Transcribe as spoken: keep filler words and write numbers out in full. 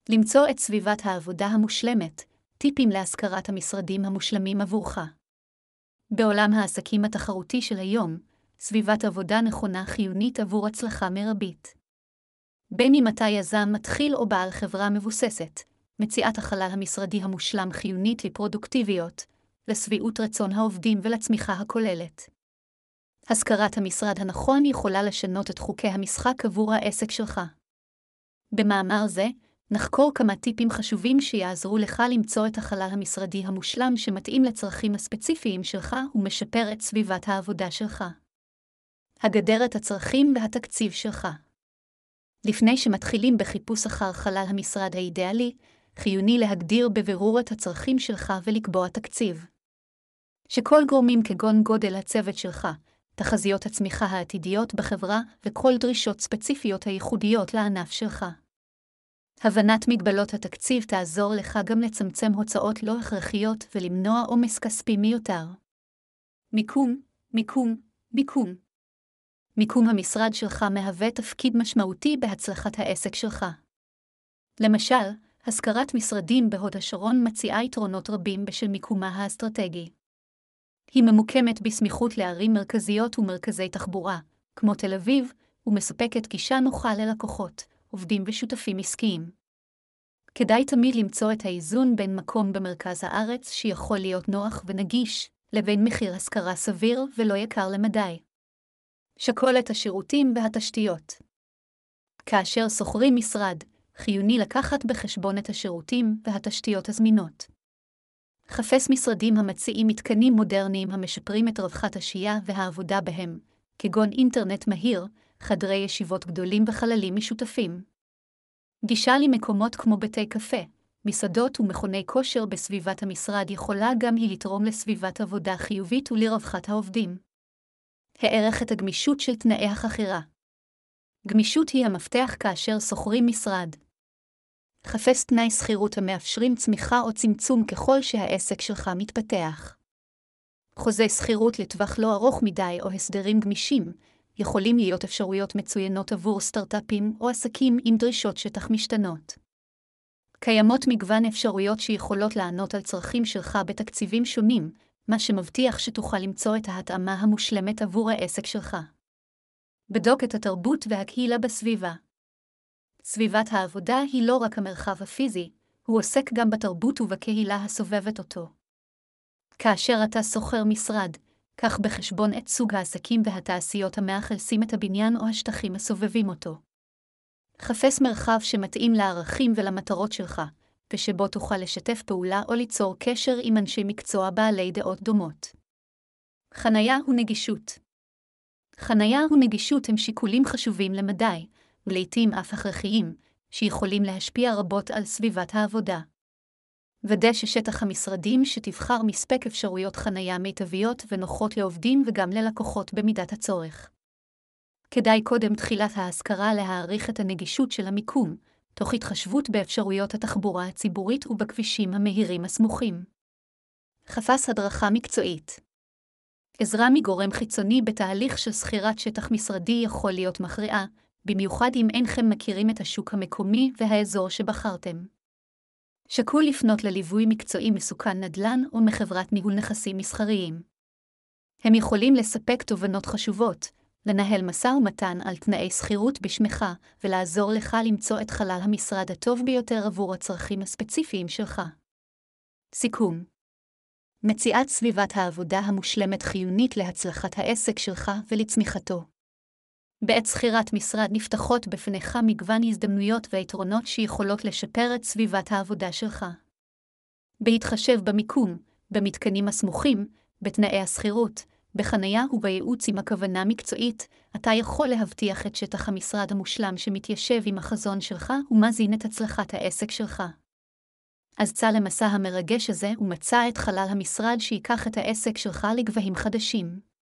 למצוא את סביבת העבודה המושלמת, טיפים להשכרת המשרדים המושלמים עבורך. בעולם העסקים התחרותי של היום, סביבת עבודה נכונה חיונית עבור הצלחה מרבית. בין אם אתה יזם מתחיל או בעל חברה מבוססת, מציאת החלל המשרדי המושלם חיונית לפרודוקטיביות, לשביעות רצון העובדים ולצמיחה הכוללת. השכרת המשרד הנכון יכולה לשנות את חוקי המשחק עבור העסק שלך. במאמר זה, נחקור כמה טיפים חשובים שיעזרו לך למצוא את החלל המשרדי המושלם שמתאים לצרכים הספציפיים שלך ומשפר את סביבת העבודה שלך. הגדר את הצרכים והתקציב שלך. לפני שמתחילים בחיפוש אחר חלל המשרד האידיאלי, חיוני להגדיר בבירור את הצרכים שלך ולקבוע תקציב. שכל גורמים כגון גודל הצוות שלך, תחזיות הצמיחה העתידיות בחברה וכל דרישות ספציפיות הייחודיות לענף שלך. הבנת מגבלות התקציב תעזור לך גם לצמצם הוצאות לא הכרחיות ולמנוע עומס כספי מיותר. מיקום, מיקום, מיקום. מיקום המשרד שלך מהווה תפקיד משמעותי בהצלחת העסק שלך. למשל, השכרת משרדים בהוד השרון מציעה יתרונות רבים בשל מיקומה האסטרטגי. היא ממוקמת בסמיכות לערים מרכזיות ומרכזי תחבורה, כמו תל אביב, ומספקת גישה נוחה ללקוחות, עובדים ושותפים עסקיים. כדאי תמיד למצוא את האיזון בין מקום במרכז הארץ שיכול להיות נוח ונגיש, לבין מחיר השכרה סביר ולא יקר למדי. שקול את השירותים והתשתיות. כאשר שוכרים משרד, חיוני לקחת בחשבון את השירותים והתשתיות הזמינות. חפש משרדים המציעים מתקנים מודרניים המשפרים את רווחת השהייה והעבודה בהם, כגון אינטרנט מהיר, חדרי ישיבות גדולים וחללים משותפים. גישה למקומות כמו בתי קפה, מסעדות ומכוני כושר בסביבת המשרד יכולה גם היא לתרום לסביבת עבודה חיובית ולרווחת העובדים. הערך את הגמישות של תנאי החכירה. גמישות היא המפתח כאשר שוכרים משרד. חפש תנאי שכירות המאפשרים צמיחה או צמצום ככל שהעסק שלך מתפתח. חוזי שכירות לטווח לא ארוך מדי או הסדרים גמישים, יכולים להיות אפשרויות מצוינות עבור סטארט-אפים או עסקים עם דרישות שטח משתנות. קיימות מגוון אפשרויות שיכולות לענות על צרכים שלך בתקציבים שונים, מה שמבטיח שתוכל למצוא את ההתאמה המושלמת עבור העסק שלך. בדוק את התרבות והקהילה בסביבה. סביבת העבודה היא לא רק המרחב הפיזי, הוא עוסק גם בתרבות ובקהילה הסובבת אותו. כאשר אתה שוכר משרד, קח בחשבון את סוג העסקים והתעשיות המאכלסים את הבניין או השטחים הסובבים אותו. חפש מרחב שמתאים לערכים ולמטרות שלך, ושבו תוכל לשתף פעולה או ליצור קשר עם אנשי מקצוע בעלי דעות דומות. חנייה ונגישות. חנייה ונגישות הם שיקולים חשובים למדי, ולעיתים אף הכרחיים, שיכולים להשפיע רבות על סביבת העבודה. ודא ששטח המשרדים שתבחר מספק אפשרויות חנייה מיטביות ונוחות לעובדים וגם ללקוחות במידת הצורך. כדאי קודם תחילת ההשכרה להעריך את הנגישות של המיקום, תוך התחשבות באפשרויות התחבורה הציבורית ובכבישים המהירים הסמוכים. חפש הדרכה מקצועית. עזרה מגורם חיצוני בתהליך של שכירת שטח משרדי יכול להיות מכריעה, במיוחד אם אינכם מכירים את השוק המקומי והאזור שבחרתם. שקול לפנות לליווי מקצועי מסוכן נדל"ן או מחברת ניהול נכסים מסחריים. הם יכולים לספק תובנות חשובות, לנהל משא ומתן על תנאי שכירות בשמך ולעזור לך למצוא את חלל המשרד הטוב ביותר עבור הצרכים הספציפיים שלך. סיכום. מציאת סביבת העבודה המושלמת חיונית להצלחת העסק שלך ולצמיחתו. בעת שכירת משרד נפתחות בפניך מגוון הזדמנויות ויתרונות שיכולות לשפר את סביבת העבודה שלך. בהתחשב במיקום, במתקנים הסמוכים, בתנאי השכירות, בחנייה ובייעוץ עם הכוונה מקצועית, אתה יכול להבטיח את שטח המשרד המושלם שמתיישב עם החזון שלך ומזין את הצלחת העסק שלך. אז צא למסע המרגש הזה ומצא את חלל המשרד שיקח את העסק שלך לגבהים חדשים.